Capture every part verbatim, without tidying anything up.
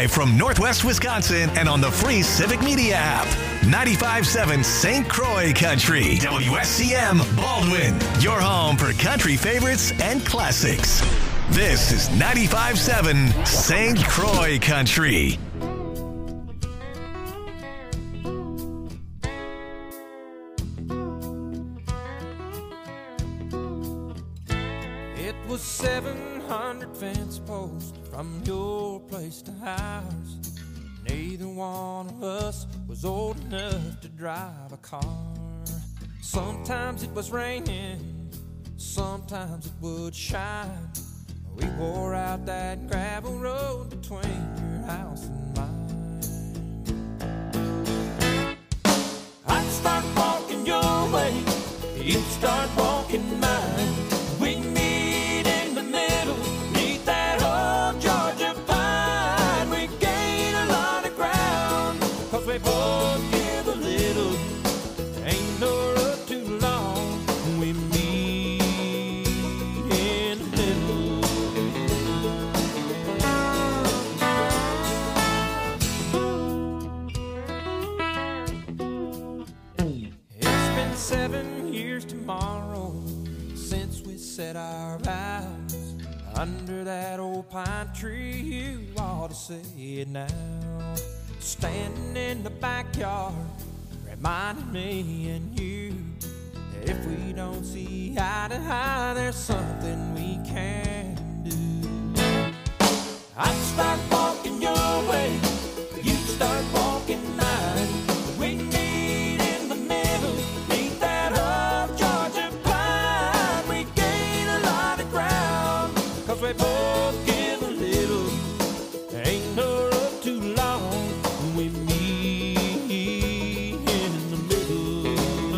Live from Northwest Wisconsin and on the free Civic Media app. ninety-five point seven Saint Croix Country. W S C M Baldwin. Your home for country favorites and classics. This is ninety-five point seven Saint Croix Country. It was seven hundred fence posts from your place to ours. Neither one of us was old enough to drive a car. Sometimes it was raining, sometimes it would shine. We wore out that gravel road between your house and mine. I'd start walking your way, you'd start walking mine. We meet in the middle, neath that old Georgia pine. We gain a lot of ground, cause we both give a little. Ain't no road too long, we meet in the middle. It's been seven years tomorrow since we said our vows under that old pine tree. You ought to say it now. Standing in the backyard, reminding me and you, if we don't see eye to eye, there's something we can do. I'd start walking your way, you'd start walking mine. We meet in the middle, neath that old Georgia pine. We gain a lot of ground, cause we both give a little. Ain't no road too long, we meet in the middle.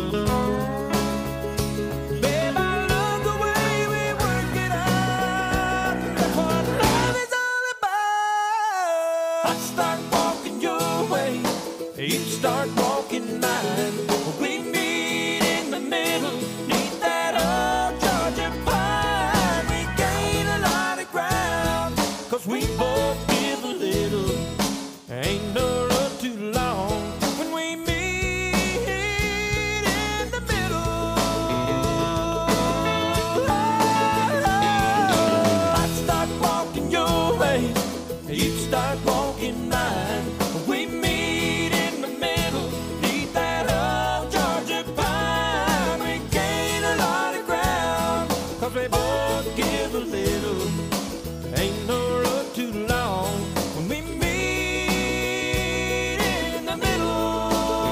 Babe, I love the way we work it out. That's what love is all about. I'd start walking your way, you'd start walking mine. We meet in the middle, neath that old Georgia pine. We gain a lot of ground, cause we both give a little. Ain't no road too long when we meet in the middle. I'd start walking your way, you'd start walking mine. We meet in the middle, neath that old Georgia pine. We gain a lot of ground, cause we both give a little. Ain't no road too long when we meet in the middle.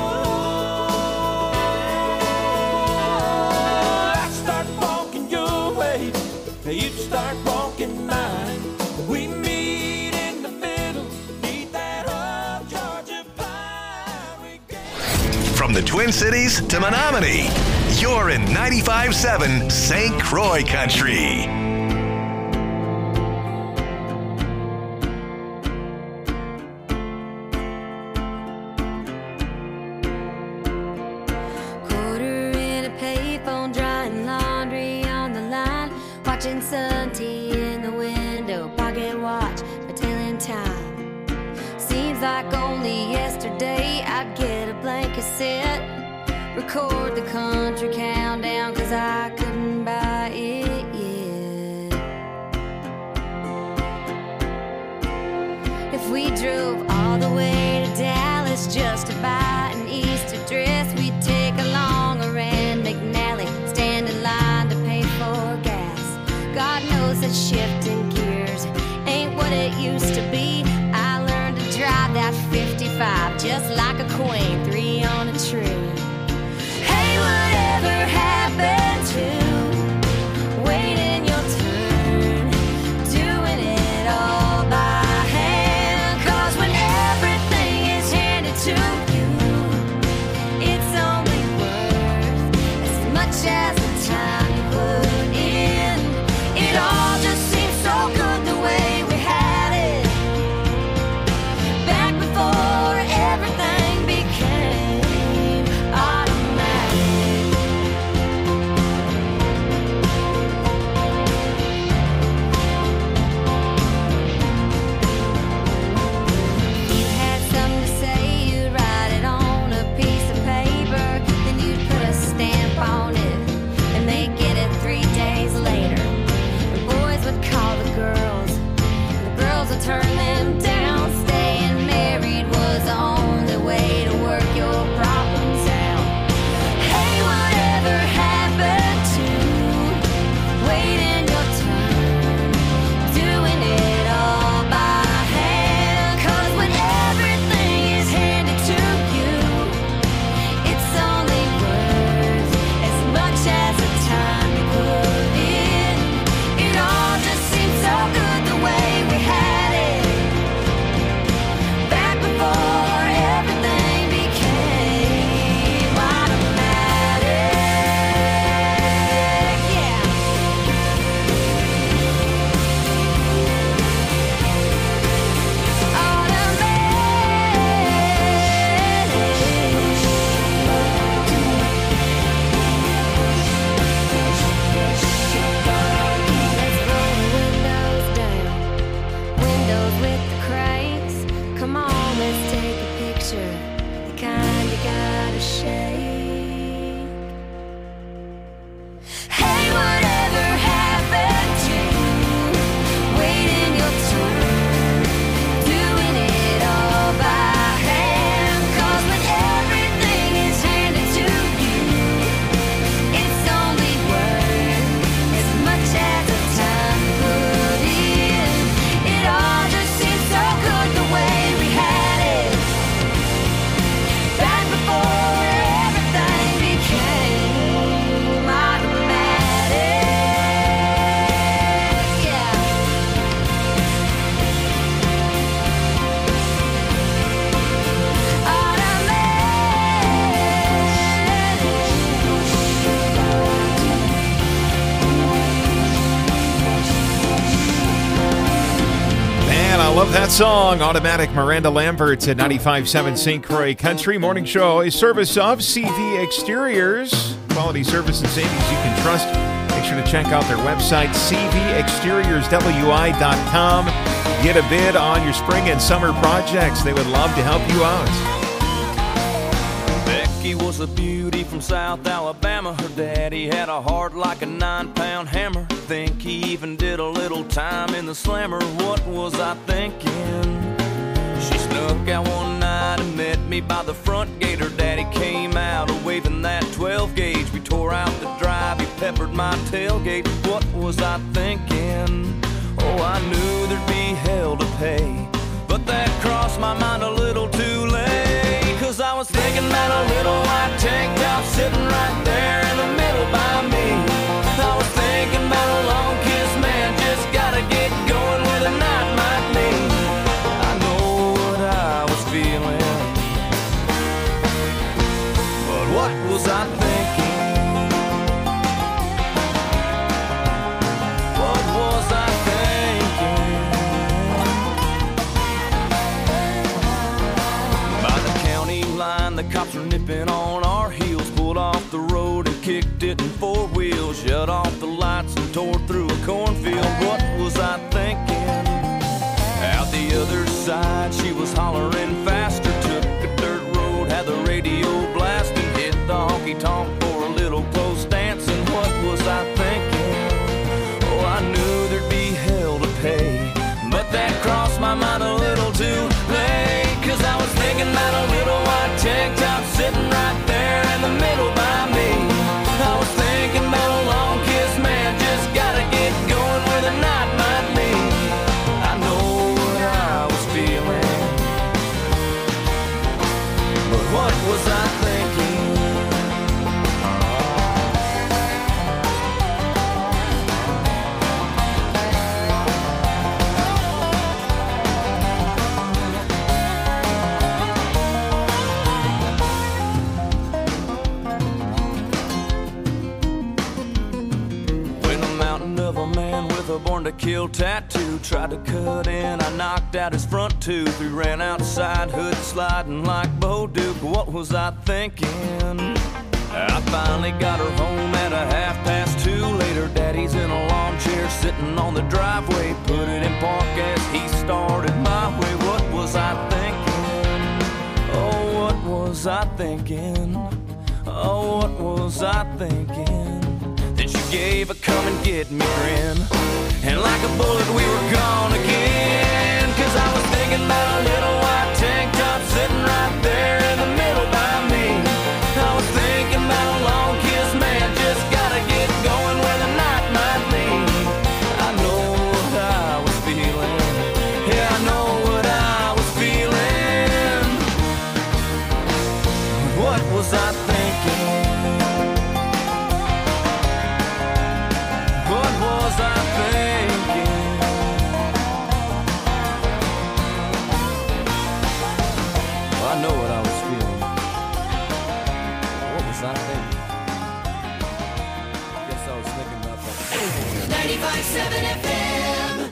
I start walking your way, you'd start walking mine. We meet in the middle, neath that old Georgia pine. We gain- From the Twin Cities to Menominee, you're in ninety-five point seven Saint Croix Country. Quarter in a payphone, drying laundry on the line, watching Sun T in the window, pocket watch, my telling time. Seems like only yesterday I'd get a blank cassette, record the country countdown, cause I couldn't buy it yet. If we drove all the way to Dallas just to buy an Easter dress, we'd take along a Rand McNally, stand in line to pay for gas. God knows that shifting gears ain't what it used to be. I learned to drive that fifty-five just like a queen, three on a tree. Hey, whatever happened to waiting your turn, doing it all by hand? Cause when everything is handed to you, it's only worth as much as the time you put in. It all just seems so good the way we had it back before everything became Love that song, Automatic, Miranda Lambert at ninety-five point seven Saint Croix Country. Morning show, a service of C V Exteriors. Quality service and savings you can trust. Make sure to check out their website, c v exteriors w i dot com. Get a bid on your spring and summer projects. They would love to help you out. Becky was a beauty from South Alabama. Her daddy had a heart like a nine-pound hammer. Think he even did a little time in the slammer. What was I thinking? She snuck out one night and met me by the front gate. Her daddy came out waving that twelve gauge. We tore out the drive, he peppered my tailgate. What was I thinking? Oh, I knew there'd be hell to pay, but that crossed my mind a little too late. Cause I was thinking about a little white tank top sitting right there in the middle by me. I was thinking about a long kiss man, just gotta get going with a night like me. I know what I was feeling, but what was I thinking? What was I thinking? By the county line, the cops were nipping on our heels. Pulled off the road and kicked it in four wheels. Shut off the lights and tore through a cornfield. What was I thinking? Out the other side, she was hollering faster. Took a dirt road, had the radio blasting. Hit the honky-tonk for a little close dancing. What was I thinking? Oh, I knew there'd be hell to pay, but that crossed my mind a little too late. Cause I was thinking about a little white tank top sitting right there in the middle by me. I was thinking about a long kiss man, just gotta get going with a night like me. I know what I was feeling, but what was I thinking? A born to kill tattoo tried to cut in, I knocked out his front tooth. We ran outside, hood sliding like Bo Duke. What was I thinking? I finally got her home at a half past two. Later, daddy's in a lawn chair sitting on the driveway. Put it in park as he started my way. What was I thinking? Oh, what was I thinking? Oh, what was I thinking? Then she gave a come and get me grin, and like a bullet we were gone again. Cause I was thinking about a little white tank top sitting right there in the middle by me. I was thinking about a long kiss man, just gotta get going where the night might lead. I know what I was feeling, yeah, I know what I was feeling. What was I thinking? What was I thinking? Well, I know what I was feeling. What was I thinking? I guess I was thinking about that. ninety-five point seven F M.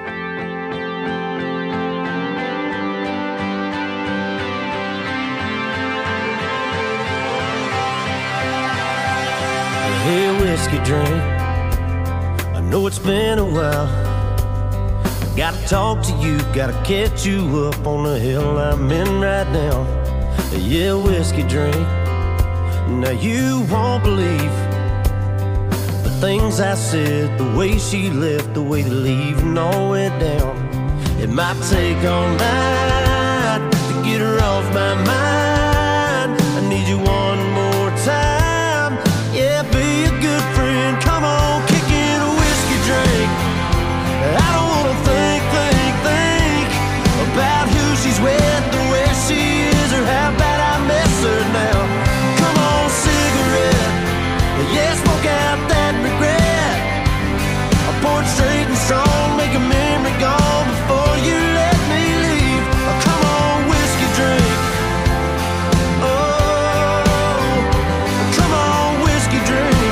Hey, whiskey drink, I know it's been a while. Gotta talk to you, gotta catch you up on the hill I'm in right now. Yeah, whiskey drink, now you won't believe the things I said, the way she left, the way the leaving all went down. It might take all night to get her off my mind. I need you one more time. Yeah, be a good friend. Come on, kick in a whiskey drink. I don't wanna think, think, think about who she's with, or where she is, or how bad I miss her now. Come on, cigarette. Yeah, smoke out that regret. I pour it straight and strong, make a memory gone before you let me leave. Oh, come on, whiskey drink. Oh, come on, whiskey drink.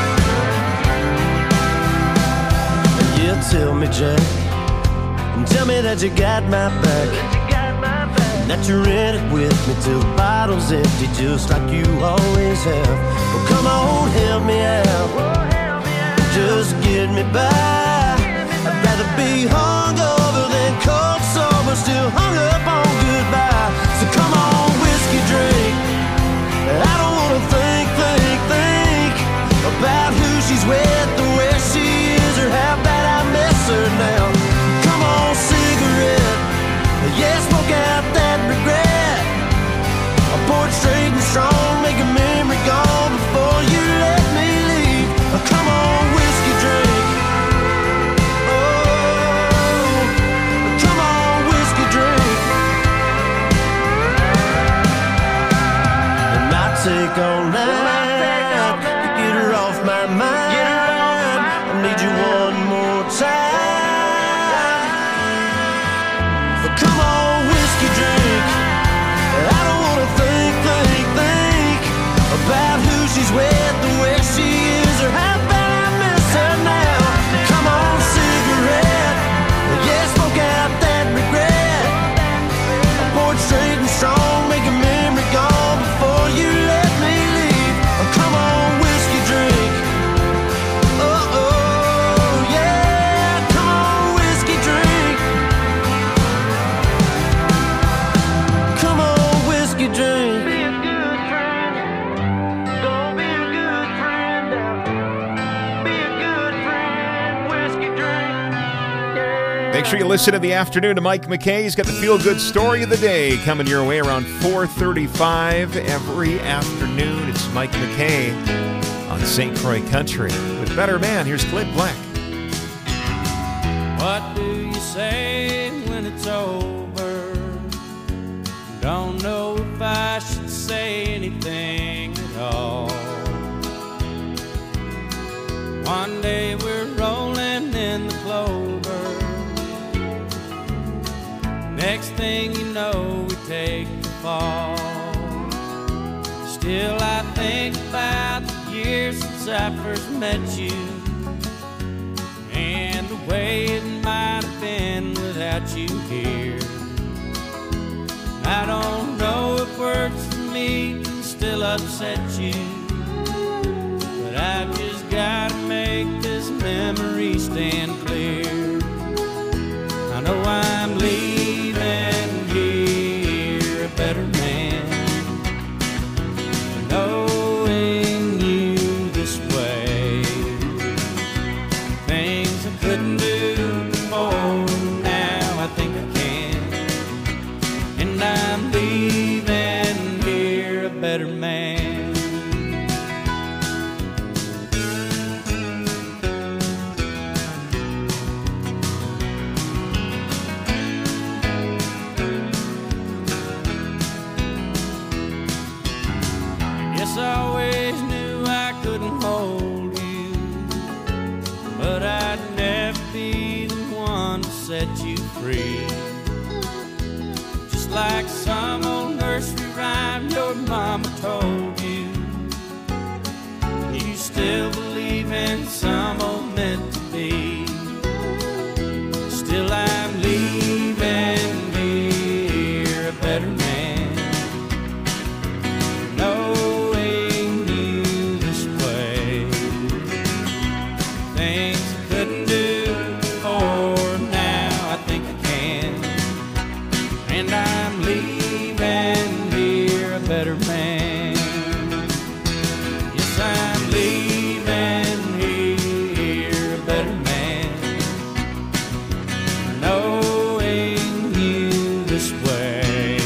Yeah, tell me, Jack, tell me me that you got my back, and that you're in it with me till the bottle's empty, just like you always have. Well, come on, help me out, just get me by. I'd rather be hungover than cold sober, still hung up on goodbye. So come on, whiskey drink. I don't wanna think, think, think about who she's with, or where she is, or how bad I miss her now. Come on, cigarette, yeah, smoke out that regret. I pour it straight and strong, make a memory gone before you let me leave. Come on, whiskey drink. Oh, come on, whiskey drink. It might take all night to get her off my mind. I need you one more time. But come on, whiskey drink. I don't wanna think, think, think about who she's with, or where she is, or how bad I miss her now. Come on, cigarette, yeah, smoke out that regret. I pour it straight and strong, make a memory gone before you let me leave. Come on, whiskey drink. Oh, oh, yeah, come on, whiskey drink. Come on, whiskey drink. Be a good friend. Don't be a good friend. Be a good friend. Whiskey drink. Yeah. Make sure you listen in the afternoon to Mike McKay. He's got the feel-good story of the day coming your way around four thirty-five every afternoon. It's Mike McKay on Saint Croix Country. With Better Man, here's Clint Black. What do you say when it's over? Don't know if I should say anything at all. One day we're rolling in the clover. Next thing you know, we take the fall. Still I think about the years since I first met you, and the way it might have been without you here. I don't know if words for me can still upset you, but I've just gotta make this memory stand clear. I know I'm leaving here a better man, knowing you this way. Things I couldn't do before, now I think I can. And I'm leaving here a better man. Guess I always knew I couldn't hold you, but I'd never be the one to set you free. Just like some old nursery rhyme your mama told you, you still believe in some old meant to be. Still I'm leaving here a better man, knowing you this way. Things I couldn't do before, now I think I can. And I'm leaving here a better man. Yes, I'm leaving here a better man, knowing you this way.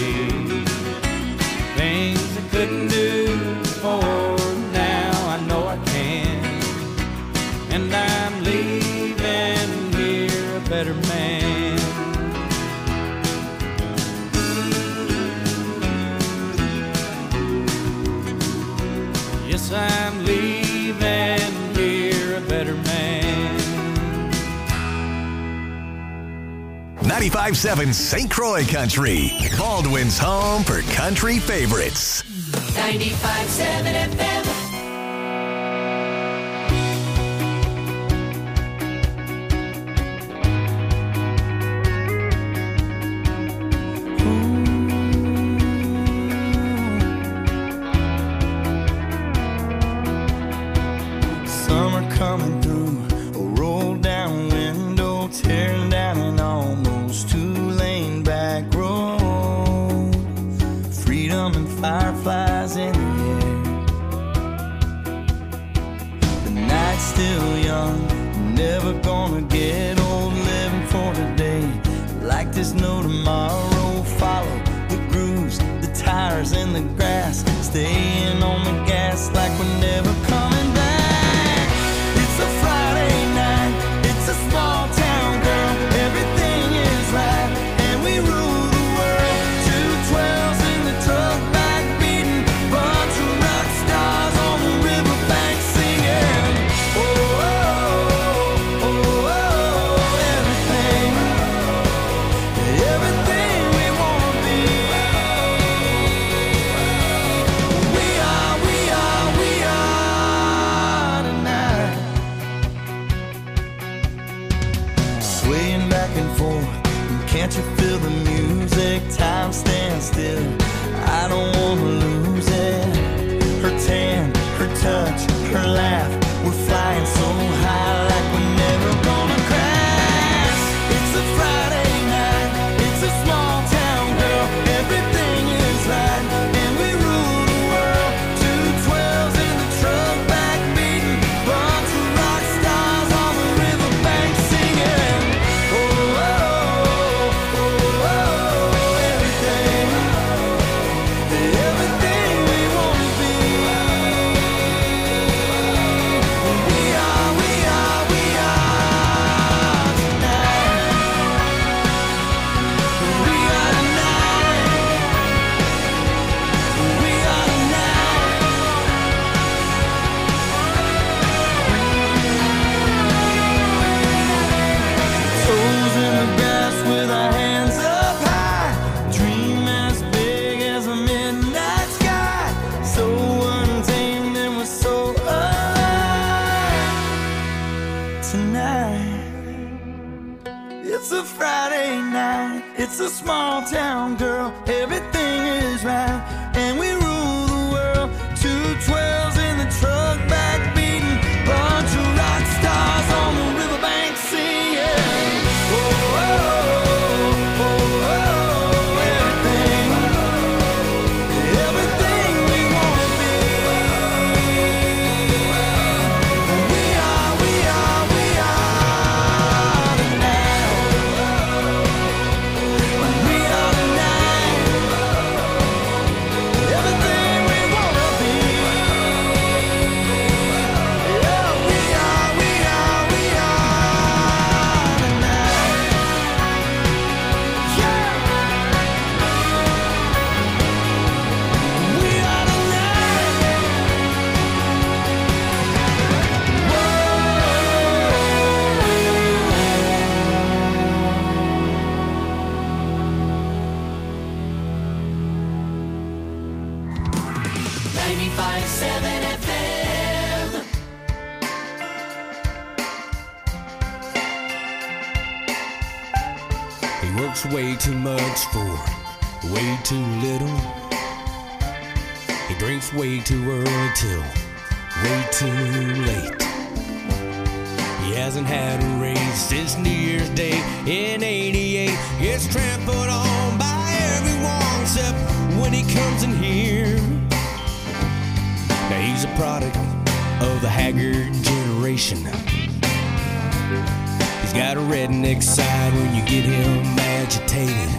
Things I couldn't do before, now I know I can. And I'm leaving here a better man. Yes, I'm leaving here a better man. ninety-five point seven Saint Croix Country, Baldwin's home for country favorites. ninety-five point seven F M. still young, never gonna get old, living for today. Like there's no tomorrow, follow the grooves, the tires and the grass, staying on the gas like we're never coming back. It's a Friday night, it's a small town, girl, everything is right, and we rule the world. Two twelves in the truck back beating, bunch of rock stars on the riverbank singing. Oh, oh, oh, oh, oh, everything, everything we wanna be. We are, we are, we are tonight. Swaying back and forth, can't you feel the music? Time stands still, I don't wanna lose it. Her tan, her touch, her laugh, we're flying so high like we're never gonna crash. It's a Friday night, it's a small town, girl, everything is right, and we rule the world. Two twelves in the truck back beating, bunch of rock stars on the riverbank singing. Oh, oh, oh, oh, oh, everything, everything we wanna be. We are, we are, we are tonight. We are tonight. We are tonight. Toes in the grass with our hands up high, dream as big as a midnight sky, so untamed and we're so alive tonight. It's a Friday night, it's a small town, girl, everything is right, and we rule the world. Two twelves in the truck back beating, bunch of rock stars on the riverbank singing. Oh, oh, oh, oh, oh, everything, everything we wanna be. We are, we are, we are tonight. We are tonight. Everything we wanna be. Yeah, we are, we are, we are tonight. Yeah. We are ninety-five seven F M. He works way too much for way too little. He drinks way too early till way too late. He hasn't had a raise since New Year's Day in eighty-eight. Gets trampled on by everyone except when he comes in here. Now he's a product of the haggard generation. He's got a redneck side when you get him agitated.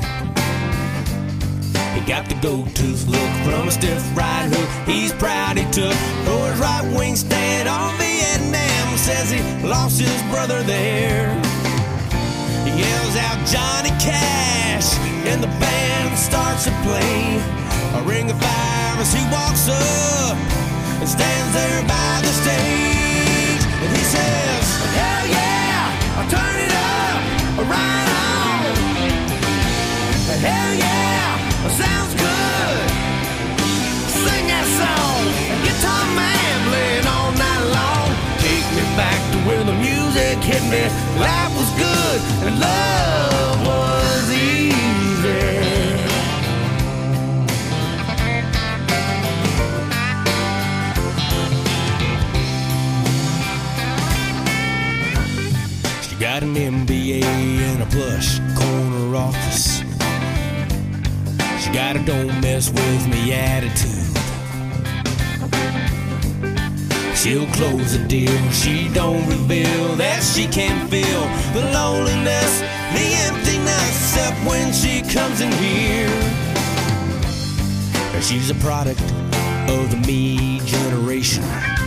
He got the gold tooth look from a stiff right hook he's proud he took for his right wing stand on Vietnam. Says he lost his brother there. He yells out Johnny Cash and the band starts to play a ring of fire as he walks up and stands there by the stage, and he says, hell yeah, I'll turn it up, right on. Hell yeah, sounds good. Sing that song, guitar man playing all night long. Take me back to where the music hit me. Life was good and love was easy. Got an M B A and a plush corner office. She got a don't mess with me attitude. She'll close the deal. She don't reveal that she can feel the loneliness, the emptiness, except when she comes in here. She's a product of the me generation.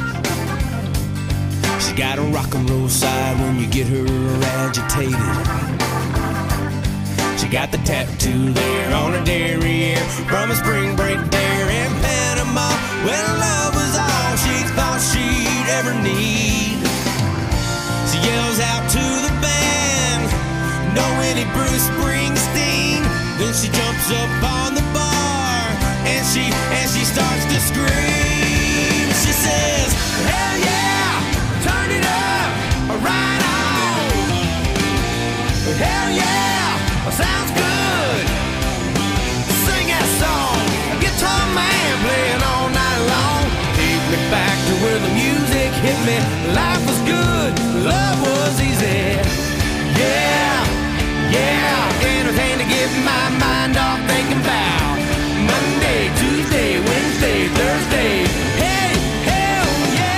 She's got a rock and roll side when you get her agitated. She got the tattoo there on her derriere from a spring break there in Panama, when love was all she thought she'd ever need. She yells out to the band, "No any Bruce Springsteen." Then she jumps up on the bar and she and she starts to scream. She says, "Hell yeah, turn it up, right on. Hell yeah, sounds good. Sing that song, guitar man playing all night long. Take me back to where the music hit me. Life was good, love was easy. Yeah, yeah, anything to get my mind off thinking about Monday, Tuesday, Wednesday, Thursday. Hey, hell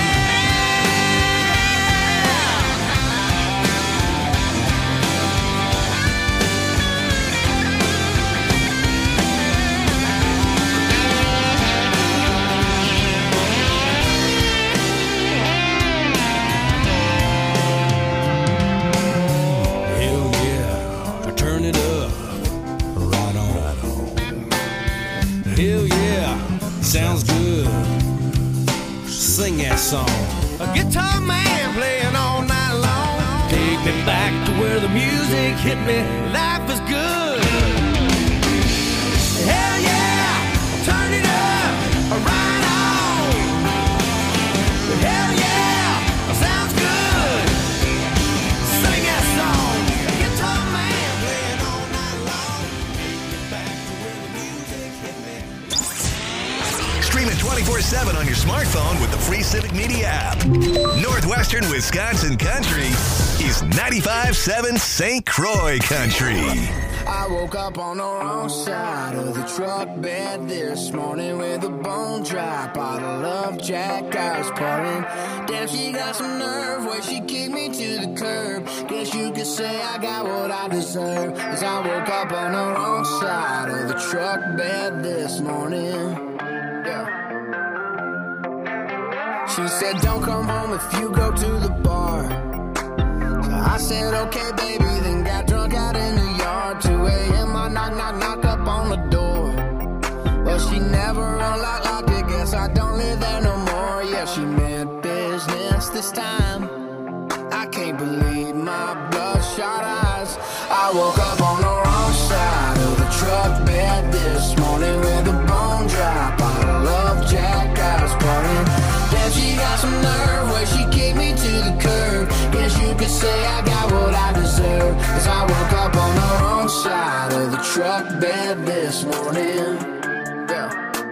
sounds good. Sing that song. A guitar man playing all night long. Take me back to where the music hit me. Life was good. Hell yeah, turn it up, right on. Hell yeah, sounds good. Sing that song. A guitar man playing all night long. Take me back to where the music hit me. Stream it twenty-four seven on your smartphone with the free Civic Media app. Northwestern Wisconsin Country is ninety-five point seven Saint Croix Country. I woke up on the wrong side of the truck bed this morning with a bone dry bottle of Jack I was pouring. Damn, she got some nerve where she kicked me to the curb. Guess you could say I got what I deserve, 'cause I woke up on the wrong side of the truck bed this morning. Yeah. She said, "Don't come home if you go to the bar." So I said, "Okay, baby," then got drunk out in the yard. two a.m. I knock, knock, knock up on the door. But she never unlocked, locked it. Guess I don't live there no more. Yeah, she meant business this time. I can't believe my bloodshot eyes. I woke up on the wrong side of the truck bed this morning with a bone dry bottle of Jack I was pouring. Damn, she got some nerve where she kicked me to the curb. Guess you could say I got what I deserve, 'cause I woke up on the wrong side of the truck bed this morning. Yeah.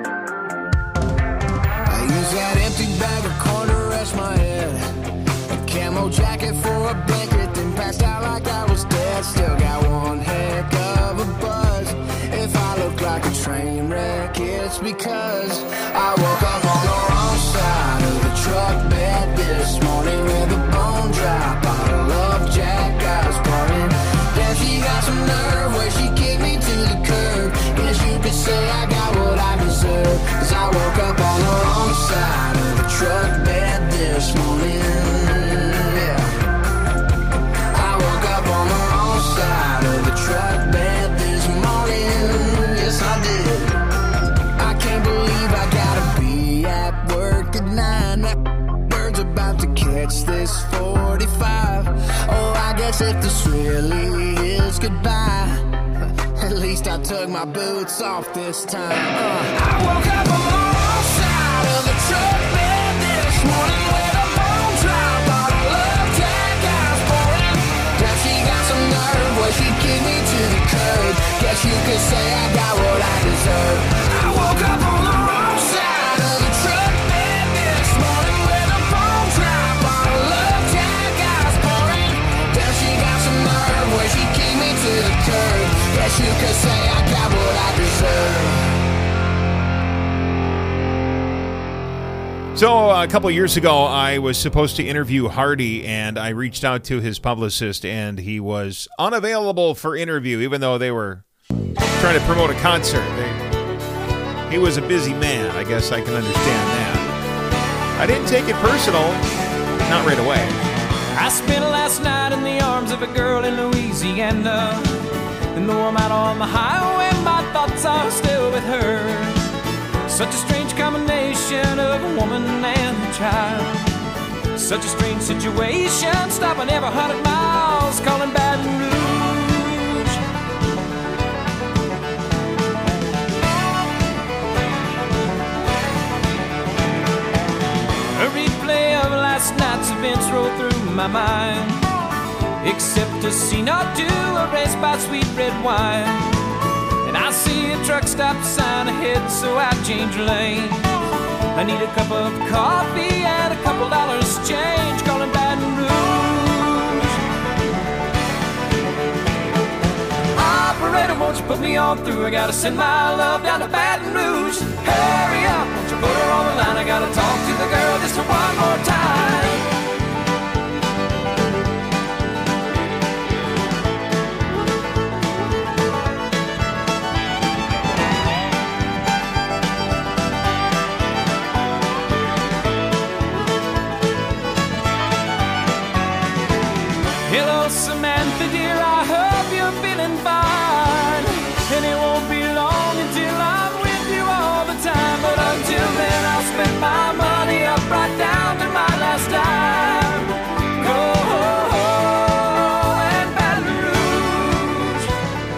I used that empty bag of corn to rest my head, a camo jacket for a blanket, then passed out like I was dead. Still got one heck of a buzz. If I look like a train wreck, it's because I woke up on the wrong side of the truck bed this morning with a bone dry bottle of Jack I was pouring. Damn, she got some nerve where she kicked me to the curb. Guess you could say I got what I deserve, 'cause I woke up on the wrong side of the truck bed this morning. Yeah. I woke up on the wrong side of the truck bed this morning. Yes, I did. I can't believe I gotta be at work at nine. That bird's about to catch this forty-five. Oh, I guess if this really is goodbye, at least I took my boots off this time. Uh. I woke up on the wrong side of the truck bed this morning with a bone dry bottle of Jack I was pouring. Damn, she got some nerve where she kicked me to the curb. Guess you could say I got what I deserve. I woke up on the wrong side of the truck bed this morning with a bone dry bottle of Jack I was pouring. Damn, she got some nerve where she kicked me to the curb. Guess you could say I got what I deserve. So uh, a couple years ago, I was supposed to interview Hardy, and I reached out to his publicist, and he was unavailable for interview, even though they were trying to promote a concert. They, he was a busy man. I guess I can understand that. I didn't take it personal, not right away. I spent last night in the arms of a girl in Louisiana, and though I'm out on the highway, my thoughts are still with her. Such a strange combination of a woman and a child. Such a strange situation, stopping every hundred miles, calling Baton Rouge. A replay of last night's events roll through my mind, except a scene or two erased by sweet red wine. I see a truck stop sign ahead, so I change lanes. I need a cup of coffee and a couple dollars change, calling Baton Rouge. Operator, won't you put me on through? I gotta send my love down to Baton Rouge. Hurry up, won't you put her on the line? I gotta talk to the girl just one more time. Hello, Samantha, dear, I hope you're feeling fine. And it won't be long until I'm with you all the time. But until then, I'll spend my money up right down to my last dime. Go and Baton Rouge.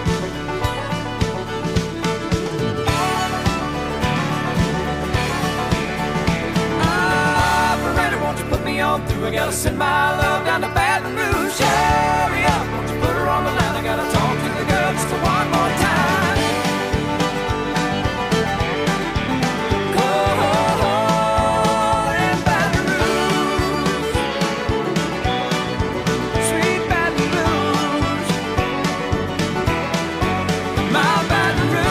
Operator, won't you put me on through? I gotta send my love down to Baton Rouge. Hurry up, won't you put her on the line? I gotta talk to the girl just one more time. Go and Baton Rouge, sweet Baton Rouge, my Baton Rouge.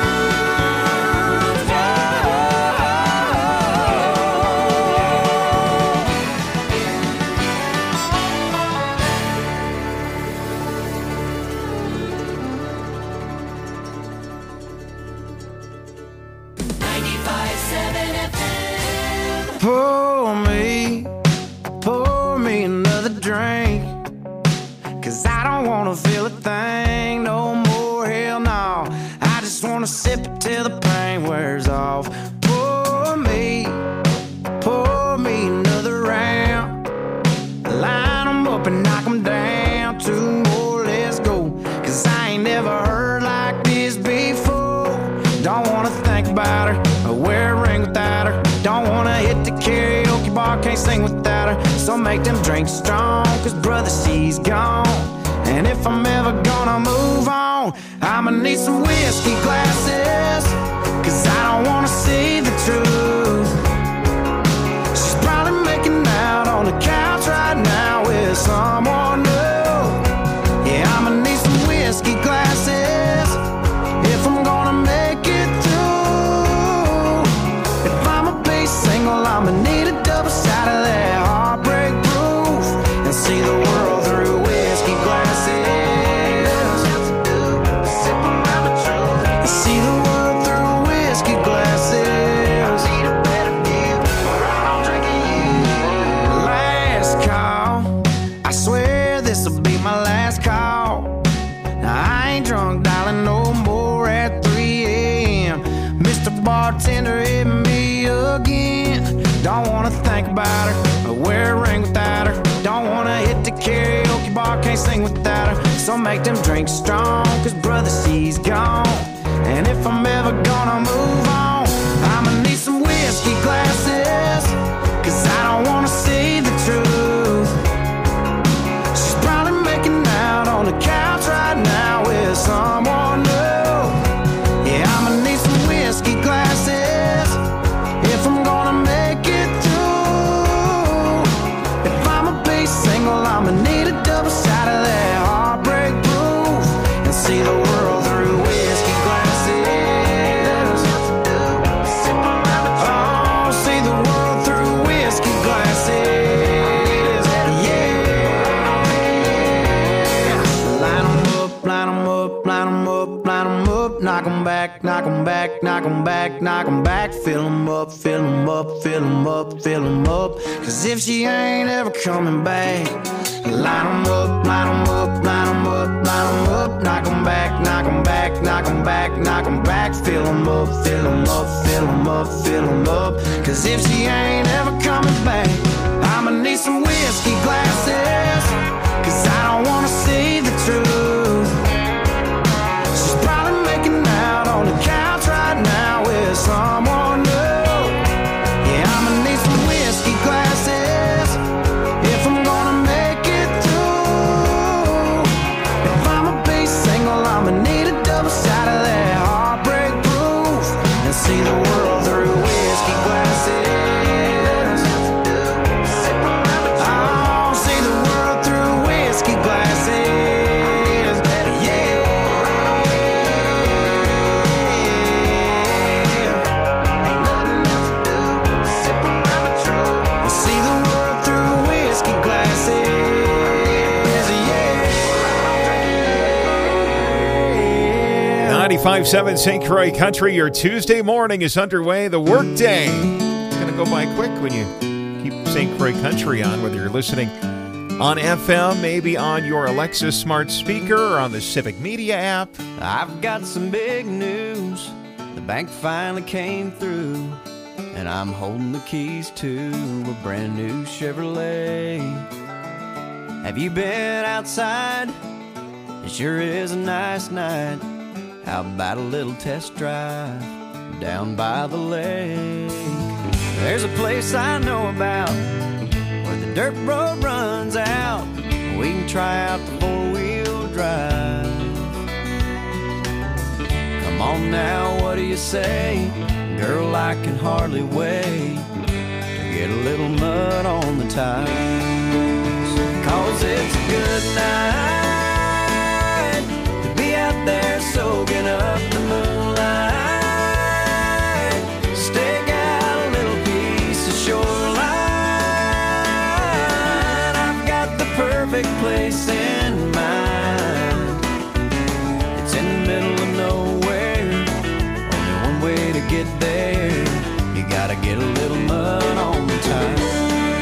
Pour me, pour me another drink, 'cause I don't wanna feel a thing no more, hell no. I just wanna sip it till the pain wears off. Pour me, pour me another round. Line 'em up and knock 'em down. Two more, let's go, 'cause I ain't never heard like this before. Don't wanna think about her or wear a ring without her. Don't wanna hit the karaoke bar, can't sing without her. So make them drinks strong, 'cause brother, she's gone. And if I'm ever gonna move on, I'ma need some whiskey glasses, 'cause I don't wanna see the truth. She's probably making out on the couch right now with someone new. Yeah, I'ma need some whiskey glasses if I'm gonna make it through. If I'ma be single, I'ma need a double shot of that heartbreak proof and see the world through whiskey glasses. Sip around the truth and see the world through whiskey glasses. I need a better deal, or I'm drinking you. Last call, I swear this'll be my last call. Now I ain't drunk, darling, no more at three a.m. Mister Bartender, hit me again. Don't wanna think about her or wear a ring without her. Don't wanna hit the karaoke bar, can't sing without her. So make them drinks strong, 'cause brother, she's gone. And if I'm ever gonna move on, I'ma need some whiskey glasses, 'cause I don't wanna see the truth. She's probably making out on the couch right now with someone new. Yeah, I'ma need some whiskey glasses if I'm gonna make it through. If I'ma be single, I'ma need a double shot of that heartbreak proof and see the world through whiskey glasses. fill 'em up. Cause if she ain't ever coming back, line 'em up, line 'em up, line 'em up, line 'em up. Knock 'em back, knock 'em back, knock 'em back, knock 'em back. Fill 'em up, fill 'em up, fill 'em up, fill 'em up. Cause if she ain't ever coming back, I'ma need some whiskey glasses. Cause I don't wanna see the truth. She's probably making out on the couch right now with someone new. Yeah, I'ma need some whiskey glasses if I'm gonna make it through. If I'ma be single, I'ma need a double shot of that heartbreak proof and see the world through whiskey glasses. Oh, see the world through whiskey glasses. Yeah. Ain't nothing else to do. Sip around the truth. See the world through whiskey glasses. Yeah. ninety-five point seven Saint Croix Country, your Tuesday morning is underway. The workday. It's going to go by quick when you keep Saint Croix Country on, whether you're listening on F M, maybe on your Alexa smart speaker, or on the Civic Media app. I've got some big news. The bank finally came through, and I'm holding the keys to a brand new Chevrolet. Have you been outside? It sure is a nice night. How about a little test drive down by the lake? There's a place I know about where the dirt road runs out. We can try out the four-wheel drive. Come on now, what do you say? Girl, I can hardly wait to get a little mud on the tires. Cause it's a good night to be out there soaking up the moonlight. Stake out a little piece of shoreline. I've got the perfect place in mind. It's in the middle of nowhere. Only one way to get there. You gotta get a little mud on the tires.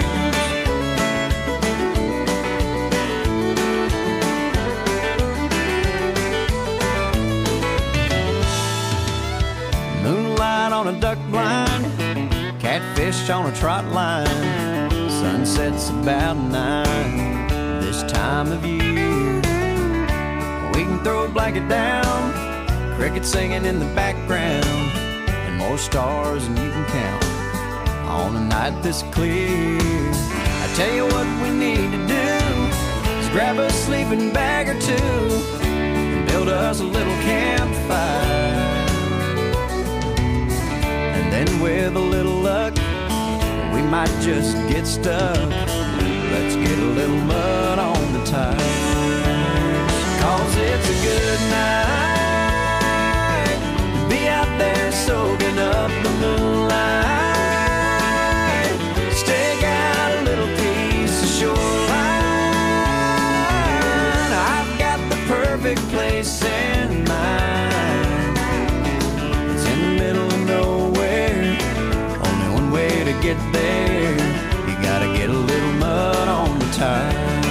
Moonlight on a duck blind, catfish on a trot line. Sunset's about nine this time of year. We can throw a blanket down, crickets singing in the background, and more stars than you can count on a night this clear. I tell you what we need to do is grab a sleeping bag or two and build us a little campfire. And then with a little luck, we might just get stuck. Let's get a little mud on the tires. Cause it's a good night to be out there soaking up the moonlight. Stake out a little piece of shoreline. I've got the perfect place in mind. It's in the middle of nowhere. Only one way to get there. You gotta get a little mud on the tires.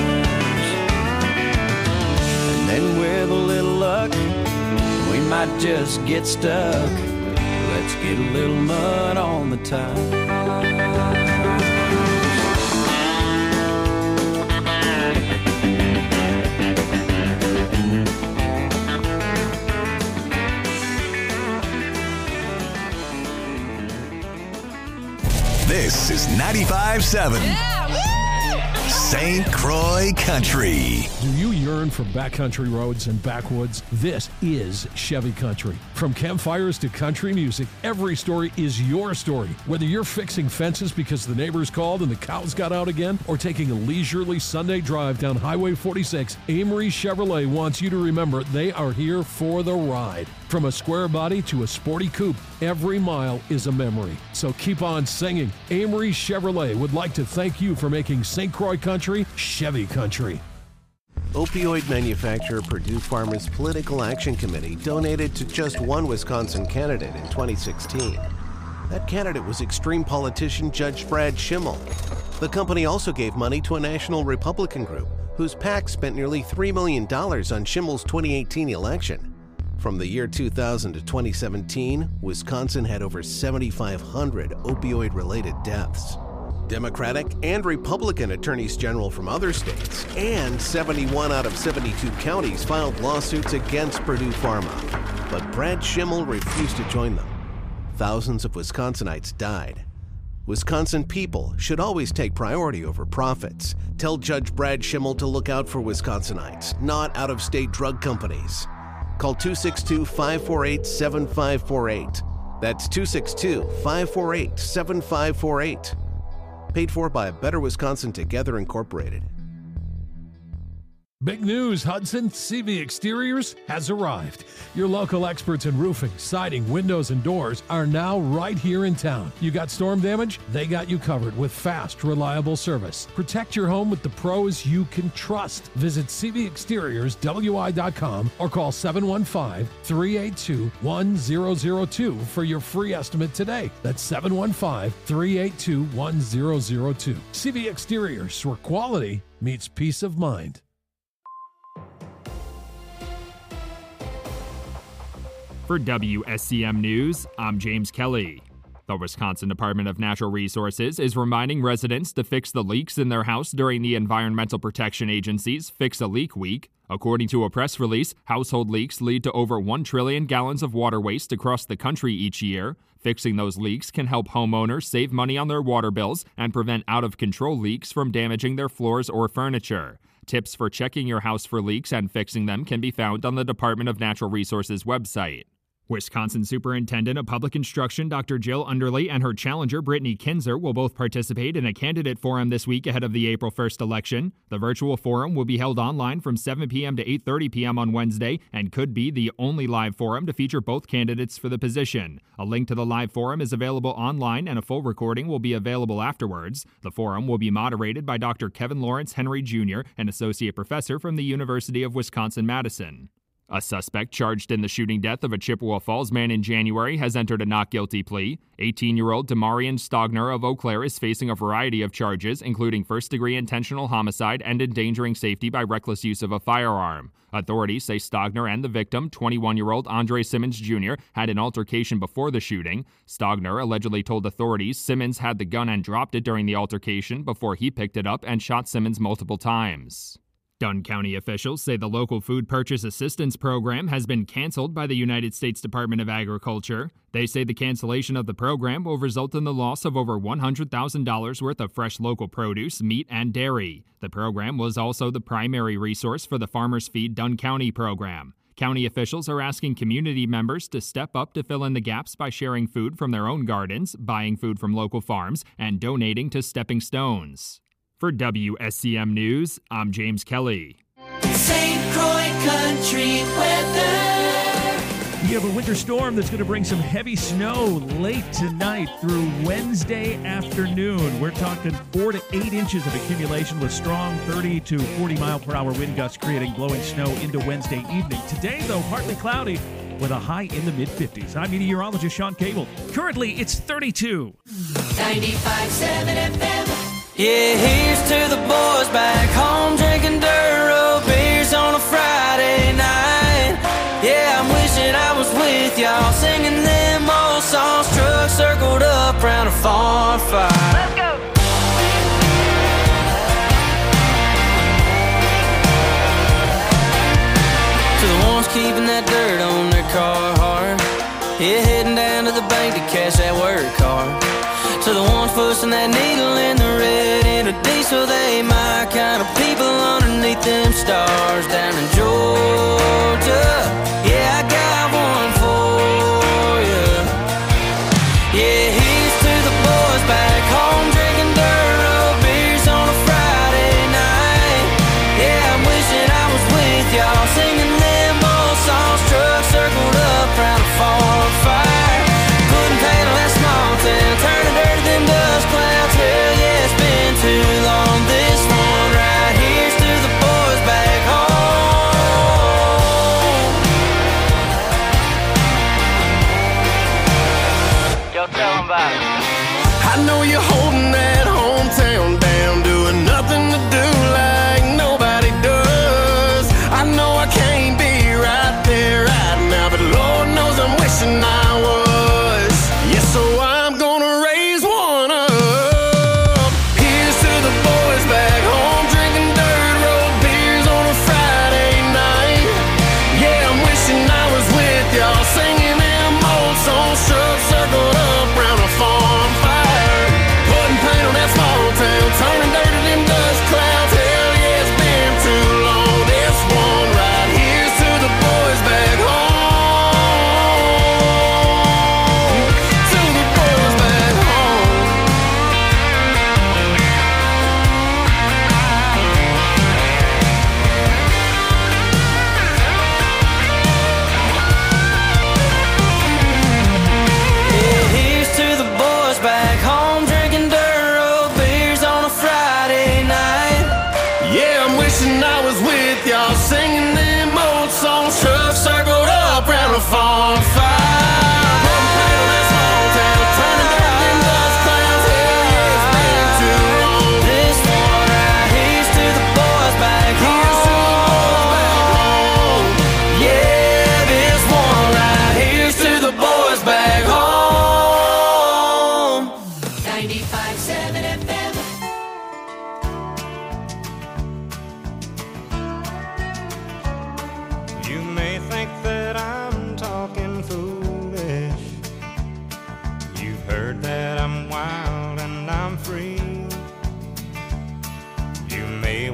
And then with a little luck, we might just get stuck. Let's get a little mud on the tires. This is ninety-five point seven Saint Croix Country. Do you yearn for backcountry roads and backwoods? This is Chevy Country. From campfires to country music, every story is your story. Whether you're fixing fences because the neighbors called and the cows got out again, or taking a leisurely Sunday drive down Highway forty-six, Amory Chevrolet wants you to remember they are here for the ride. From a square body to a sporty coupe, every mile is a memory. So keep on singing. Amory Chevrolet would like to thank you for making Saint Croix Country Chevy Country. Opioid manufacturer Purdue Pharma's Political Action Committee donated to just one Wisconsin candidate in twenty sixteen. That candidate was extreme politician Judge Brad Schimmel. The company also gave money to a national Republican group whose PAC spent nearly three million dollars on Schimmel's twenty eighteen election. From the year two thousand to twenty seventeen, Wisconsin had over seventy-five hundred opioid-related deaths. Democratic and Republican attorneys general from other states and seventy-one out of seventy-two counties filed lawsuits against Purdue Pharma, but Brad Schimmel refused to join them. Thousands of Wisconsinites died. Wisconsin people should always take priority over profits. Tell Judge Brad Schimmel to look out for Wisconsinites, not out-of-state drug companies. Call two six two, five four eight, seven five four eight. That's two six two, five four eight, seven five four eight. Paid for by Better Wisconsin Together Incorporated. Big news, Hudson. C V Exteriors has arrived. Your local experts in roofing, siding, windows, and doors are now right here in town. You got storm damage? They got you covered with fast, reliable service. Protect your home with the pros you can trust. Visit C V Exteriors W I dot com or call seven one five, three eight two, one zero zero two for your free estimate today. That's seven one five, three eight two, one zero zero two. C V Exteriors, where quality meets peace of mind. For W S C M News, I'm James Kelly. The Wisconsin Department of Natural Resources is reminding residents to fix the leaks in their house during the Environmental Protection Agency's Fix a Leak Week. According to a press release, household leaks lead to over one trillion gallons of water waste across the country each year. Fixing those leaks can help homeowners save money on their water bills and prevent out-of-control leaks from damaging their floors or furniture. Tips for checking your house for leaks and fixing them can be found on the Department of Natural Resources website. Wisconsin Superintendent of Public Instruction Doctor Jill Underly and her challenger Brittany Kinzer will both participate in a candidate forum this week ahead of the April first election. The virtual forum will be held online from seven p.m. to eight thirty p.m. on Wednesday and could be the only live forum to feature both candidates for the position. A link to the live forum is available online and a full recording will be available afterwards. The forum will be moderated by Doctor Kevin Lawrence Henry Junior, an associate professor from the University of Wisconsin-Madison. A suspect charged in the shooting death of a Chippewa Falls man in January has entered a not guilty plea. eighteen-year-old Demarion Stogner of Eau Claire is facing a variety of charges, including first-degree intentional homicide and endangering safety by reckless use of a firearm. Authorities say Stogner and the victim, twenty-one-year-old Andre Simmons Junior, had an altercation before the shooting. Stogner allegedly told authorities Simmons had the gun and dropped it during the altercation before he picked it up and shot Simmons multiple times. Dunn County officials say the local food purchase assistance program has been canceled by the United States Department of Agriculture. They say the cancellation of the program will result in the loss of over one hundred thousand dollars worth of fresh local produce, meat, and dairy. The program was also the primary resource for the Farmers Feed Dunn County program. County officials are asking community members to step up to fill in the gaps by sharing food from their own gardens, buying food from local farms, and donating to Stepping Stones. For W S C M News, I'm James Kelly. Saint Croix Country weather. You have a winter storm that's going to bring some heavy snow late tonight through Wednesday afternoon. We're talking four to eight inches of accumulation with strong thirty to forty mile per hour wind gusts creating blowing snow into Wednesday evening. Today, though, partly cloudy with a high in the mid-fifties. I'm meteorologist Sean Cable. Currently, it's thirty-two. ninety-five seven F M. Yeah, here's to the boys back home drinking Duro beers on a Friday night. Yeah, I'm wishing I was with y'all singing them old songs, trucks circled up round a farm fire. Let's go. To the ones keeping that dirt on their car hard, yeah, heading down to the bank to cash that work card. To the ones pushing that needle in the red in a diesel, they my kind of people underneath them stars down in Georgia. Yeah, I got one for you. Yeah, here's to the boys back home drinking Duro beers on a Friday night. Yeah, I'm wishing I was with y'all singing them old songs, trucks circled up round a farm fire. Couldn't paint that small town, turning dirty them dust clouds. Hell yeah, it's been too long. This one right here's to the boys back home.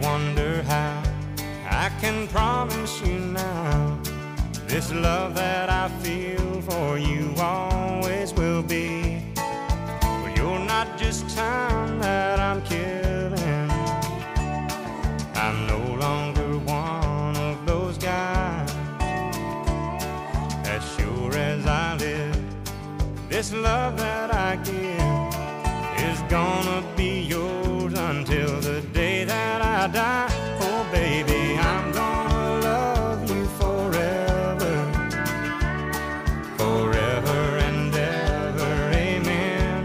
wonder how, I can promise you now, this love that I feel for you always will be. But you're not just time that I'm killing, I'm no longer one of those guys. As sure as I live, this love that I give is gonna be yours until the day that I die. Oh baby, I'm gonna love you forever, forever and ever, amen.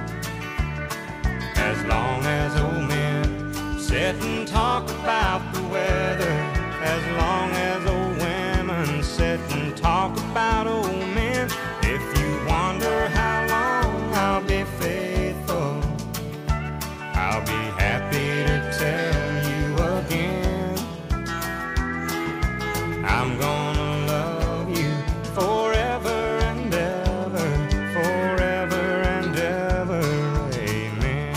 As long as old men sit and talk about the weather, as long as old women sit and talk about old men. If you wonder how long I'll be faithful, I'll be happy to tell you again, I'm gonna love you forever and ever, forever and ever, amen.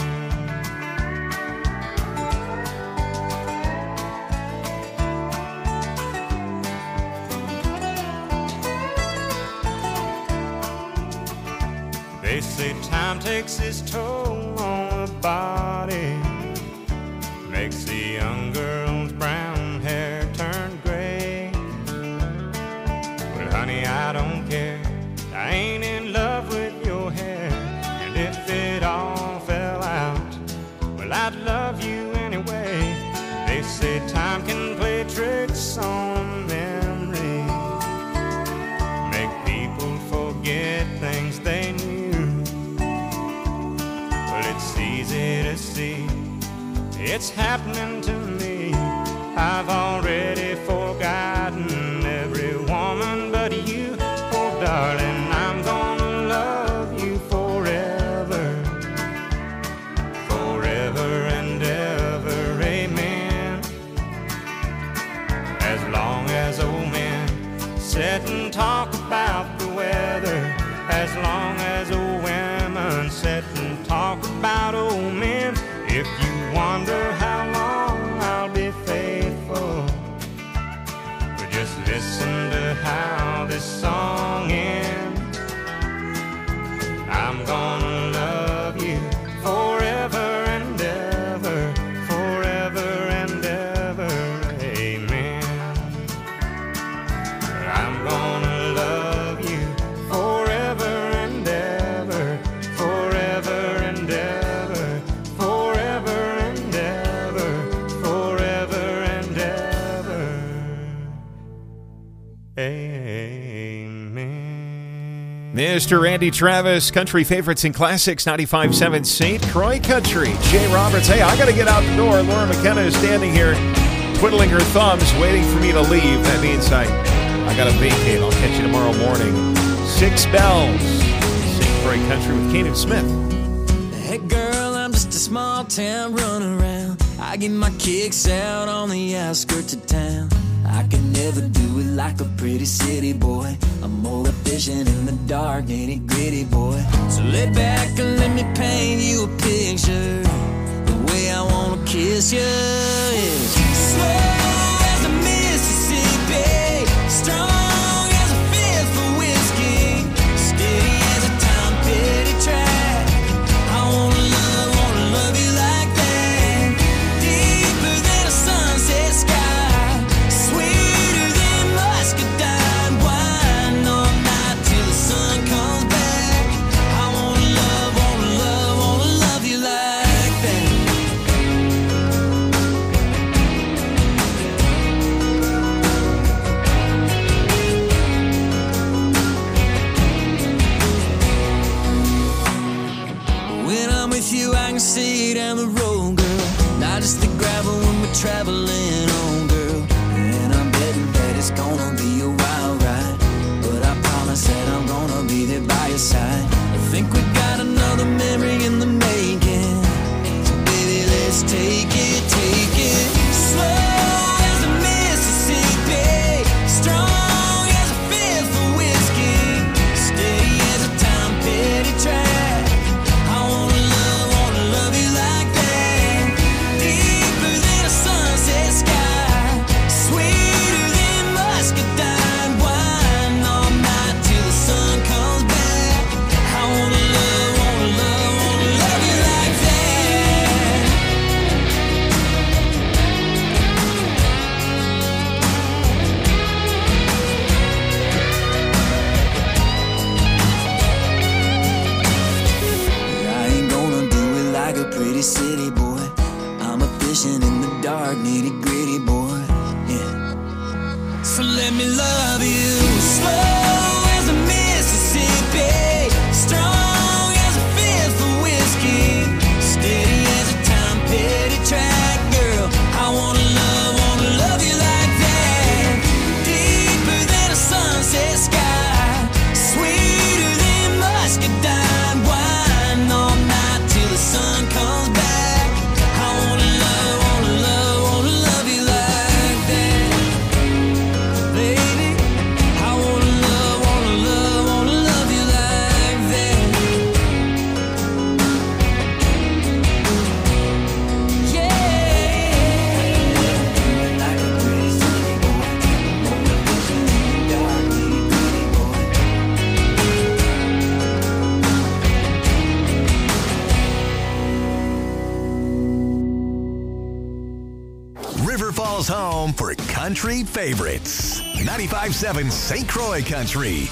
They say time takes its toll on the body, makes the young girl's brown hair turn gray. Well, honey, I don't care, I ain't in love with your hair. And if it all fell out, well, I'd love you anyway. They say time can play tricks on memory, make people forget things they knew. It's easy to see, it's happening to me. I've already forgotten every woman but you. Oh darling, I'm gonna love you forever, forever and ever, amen. As long as old men sit and talk about the weather, as long as old women sit and talk about old men. If you wonder how long I'll be faithful, but just listen to how this song ends. I'm gonna love you forever and ever, forever and ever, amen. I'm gonna love you forever and ever, forever and ever, forever and ever, forever and ever, amen. Mister Randy Travis, country favorites and classics, ninety-five point seven Saint Croix Country. Jay Roberts, hey, I got to get out the door. Laura McKenna is standing here twiddling her thumbs, waiting for me to leave. That means I, I got to vacate. I'll catch you tomorrow morning. Six bells. Saint Croix Country with Kanan Smith. Hey girl, I'm just a small town running around. I get my kicks out on the outskirts of town. I can never do it like a pretty city boy. I'm more efficient in the dark, ain't it gritty boy? So lay back and let me paint you a picture, the way I wanna kiss you. Yeah. Slow as the Mississippi, strong as a fifth for whiskey, steady as a Tom Petty track. I wanna love, wanna love you like that, deeper than a sunset sky, sweeter than muscadine wine, all night till the sun comes back. I wanna love, wanna love, wanna love you like that. When I'm with you, I can see down the road, girl. Not just the gravel when we're traveling on, girl. And I'm betting that it's gonna be a wild ride, but I promise that I'm gonna be there by your side. I think we got another memory in the making, so baby, let's take it, take it slow as the Mississippi, strong as a fifth for whiskey, steady as a Tom Petty track. I wanna love, wanna love you like that, deeper than a sun fishing in the dark, nitty gritty, boy. Yeah. So let me love you slow as a Mississippi, strong as a fifth of whiskey, steady as a Tom Petty track, girl. I wanna love, wanna love you like that, deeper than a sunset sky, sweeter than muscadine wine, all night till the sun comes back. I wanna love, wanna love, wanna love you like that, baby. I wanna love, wanna love, wanna love you like that. Yeah. Like a pretty city boy, wanna vision in the dark, nitty gritty boy. River Falls home for country favorites. ninety-five point seven Saint Croix Country.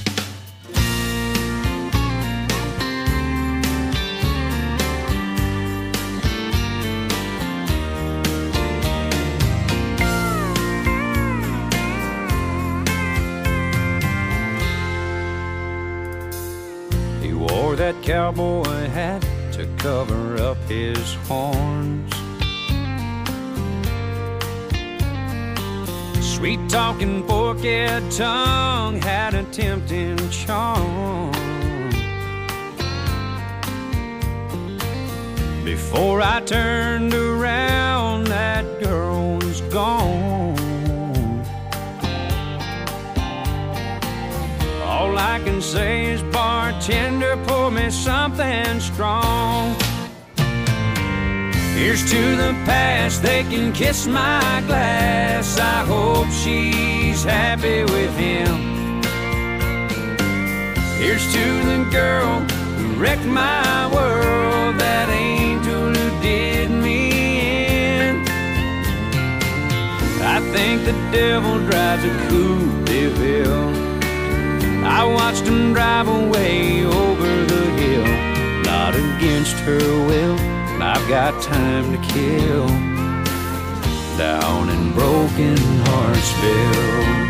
He wore that cowboy hat to cover up his horns. Sweet talking forked tongue had a tempting charm. Before I turned around, that girl was gone. All I can say is, bartender, pour me something strong. Here's to the past, they can kiss my glass. I hope she's happy with him. Here's to the girl who wrecked my world, that angel who did me in. I think the devil drives a Coupe de Ville. I watched him drive away over the hill, not against her will. I've got time to kill down in Broken Heartsville.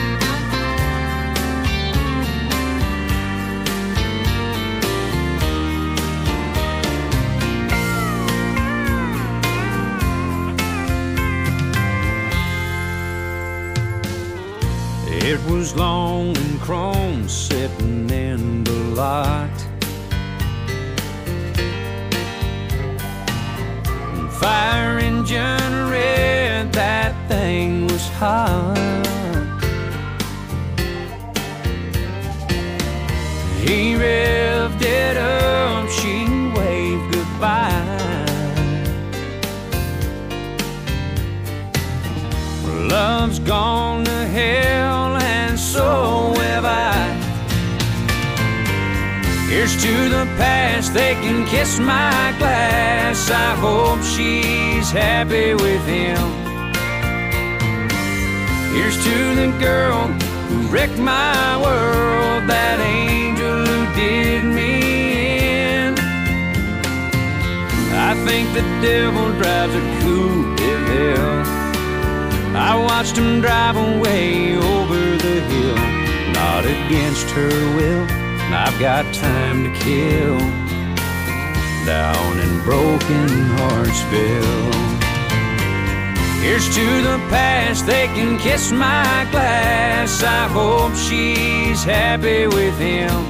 It was long and chrome sitting in the lot, fire engine red, that thing was hot. He revved it up, she waved goodbye. Love's gone to hell and so have I. Here's to the past, they can kiss my glass. I hope she's happy with him. Here's to the girl who wrecked my world, that angel who did me in. I think the devil drives a Coupe de Ville. I watched him drive away over the hill, not against her will. I've got time to kill down in Broken Heartsville. Here's to the past, they can kiss my glass. I hope she's happy with him.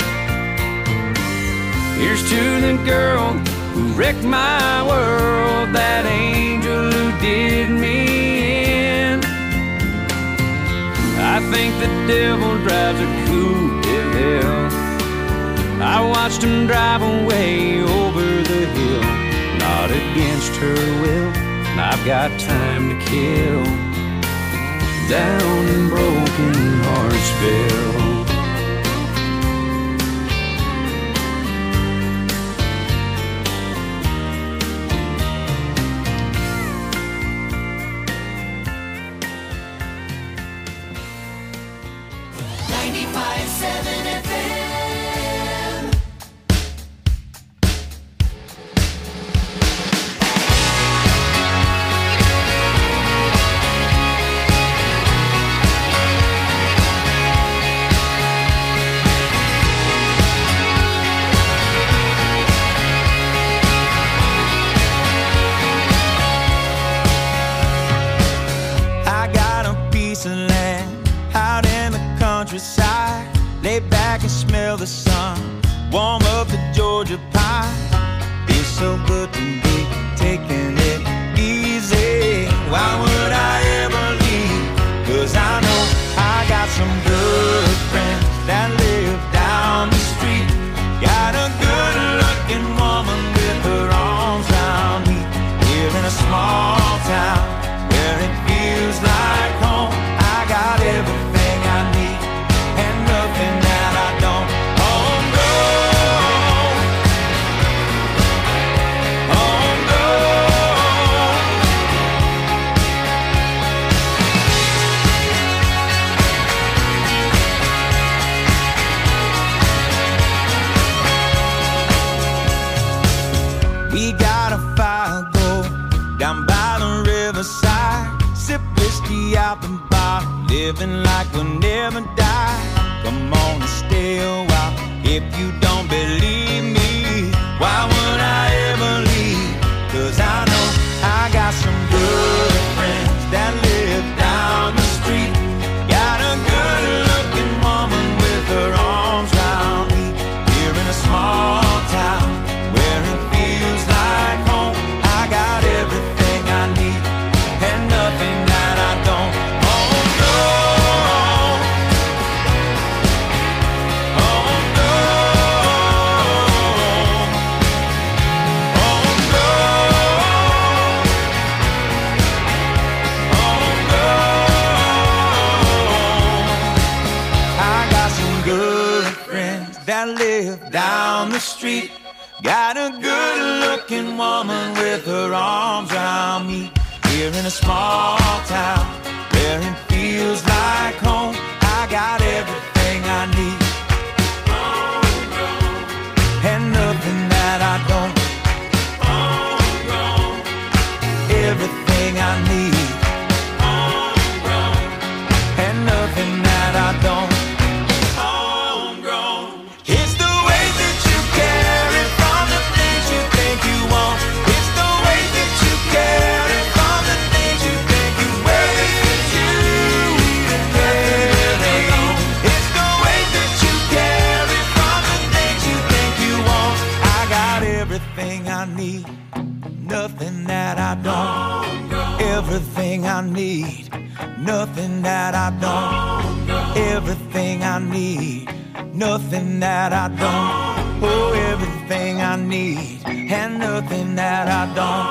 Here's to the girl who wrecked my world, that angel who did me in. I think the devil drives a Coupe de Ville. I watched him drive away over the hill, not against her will. I've got time to kill down in Broken Heartsville. ninety-five seven F M. why would I ever leave? 'Cause I know I got some good friends that live down the street. Got a good looking woman with her arms around me. Here in a small town where it feels like home. I got everything I need and nothing that I don't. Home grown, home grown. We got a fire go down by the riverside. Sip whiskey out the bar, living like we'll never die. Come on and stay a while if you don't believe me. Why would I ever leave? 'Cause I know I got some good friends that live down the street. Got a good looking woman with her arms round me. Here in a small town where it feels like home. I got everything I need and nothing that I don't. Oh no, oh no, oh no, oh no. I got some good friends that live down the street. Got a good looking woman with her arms around me. Here in a small town where it feels like home. I got everything I need and nothing that I don't. Everything I need and nothing that I don't. It's the way that you carry from the things you think you want. It's the way that you carry from the things you think you wear. It's you even carry on. It's the way that you carry from the things you think you want. I got everything I need, nothing that I don't. Everything I need, nothing that I don't. Everything I need, nothing that I don't. Oh, everything I need and nothing that I don't.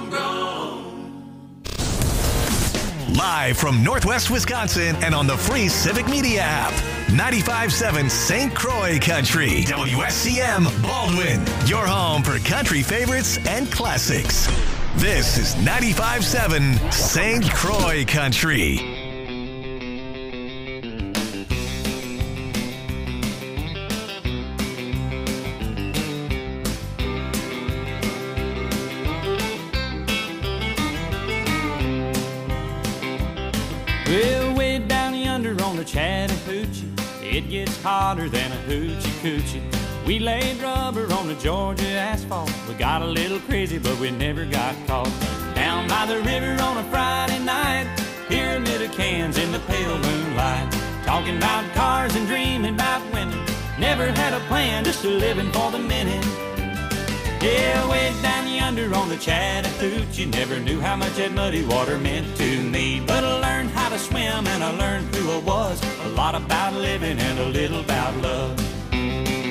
Live from Northwest Wisconsin and on the free Civic Media app. ninety-five point seven Saint Croix Country. W S C M Baldwin. Your home for country favorites and classics. This is ninety-five point seven Saint Croix Country. Well, way down yonder on the Chattahoochee, it gets hotter than a hoochie coochie. We laid rubber on the Georgia asphalt. We got a little crazy, but we never got caught. Down by the river on a Friday night, pyramid of cans in the pale moonlight. Talking about cars and dreaming about women. Never had a plan, just a living for the minute. Yeah, way down yonder on the Chattahoochee, never knew how much that muddy water meant to me. But I learned how to swim and I learned who I was. A lot about living and a little about love.